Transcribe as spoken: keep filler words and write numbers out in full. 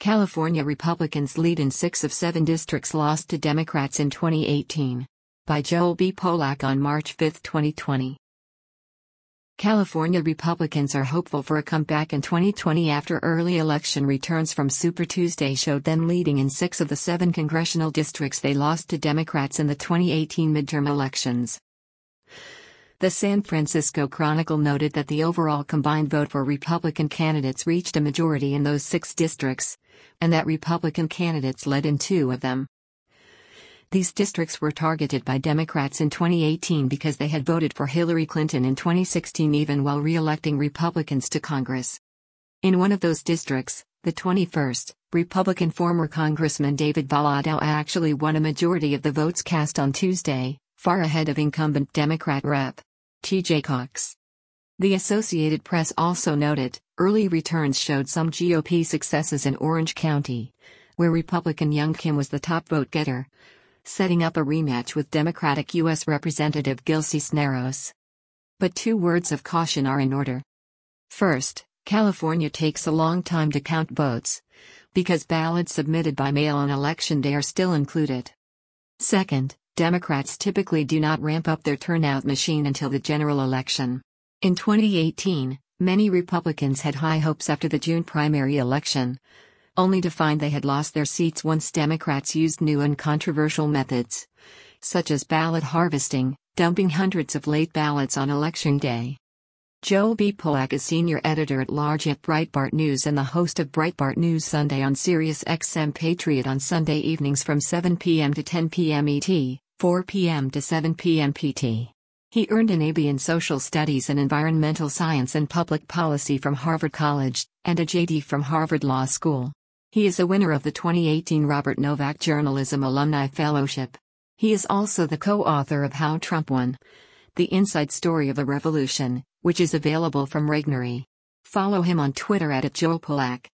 California Republicans lead in six of seven districts lost to Democrats in twenty eighteen. By Joel B. Polak on March fifth, twenty twenty. California Republicans are hopeful for a comeback in twenty twenty after early election returns from Super Tuesday showed them leading in six of the seven congressional districts they lost to Democrats in the twenty eighteen midterm elections. The San Francisco Chronicle noted that the overall combined vote for Republican candidates reached a majority in those six districts, and that Republican candidates led in two of them. These districts were targeted by Democrats in twenty eighteen because they had voted for Hillary Clinton in twenty sixteen even while re-electing Republicans to Congress. In one of those districts, the twenty-first, Republican former Congressman David Valadao actually won a majority of the votes cast on Tuesday, far ahead of incumbent Democrat Rep. T J Cox. The Associated Press also noted, early returns showed some G O P successes in Orange County, where Republican Young Kim was the top vote-getter, setting up a rematch with Democratic U S Representative Gil Cisneros. But two words of caution are in order. First, California takes a long time to count votes, because ballots submitted by mail on Election Day are still included. Second, Democrats typically do not ramp up their turnout machine until the general election. In twenty eighteen, many Republicans had high hopes after the June primary election, only to find they had lost their seats once Democrats used new and controversial methods, such as ballot harvesting, dumping hundreds of late ballots on Election Day. Joel B. Polak is senior editor-at-large at Breitbart News and the host of Breitbart News Sunday on Sirius X M Patriot on Sunday evenings from seven p m to ten p m E T, four p m to seven p m P T. He earned an A B in Social Studies and Environmental Science and Public Policy from Harvard College, and a J D from Harvard Law School. He is a winner of the twenty eighteen Robert Novak Journalism Alumni Fellowship. He is also the co-author of How Trump Won: The Inside Story of a Revolution, which is available from Regnery. Follow him on Twitter at Joel Polak.